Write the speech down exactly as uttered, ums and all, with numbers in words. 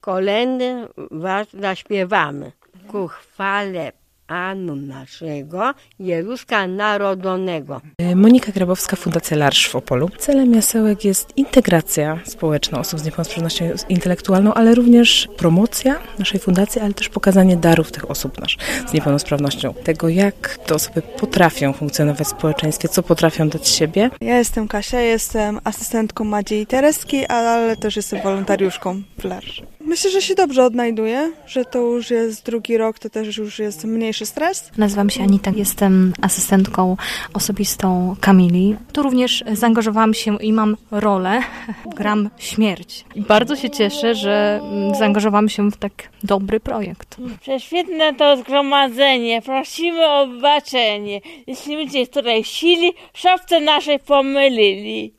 Kolędy was zaśpiewamy ku chwale Panu naszego, Jezuska Narodonego. Monika Grabowska, Fundacja L'Arche w Opolu. Celem jasełek jest integracja społeczna osób z niepełnosprawnością intelektualną, ale również promocja naszej fundacji, ale też pokazanie darów tych osób nasz, z niepełnosprawnością. Tego, jak te osoby potrafią funkcjonować w społeczeństwie, co potrafią dać siebie. Ja jestem Kasia, jestem asystentką Madziei Tereski, ale też jestem wolontariuszką w L'Arche. Myślę, że się dobrze odnajduję, że to już jest drugi rok, to też już jest mniejszy stres. Nazywam się Anita, jestem asystentką osobistą Kamili. Tu również zaangażowałam się i mam rolę, gram śmierć. I bardzo się cieszę, że zaangażowałam się w tak dobry projekt. Prześwietne to zgromadzenie, prosimy o wybaczenie, jeśli ludzie, której sili, w szafce naszej pomylili.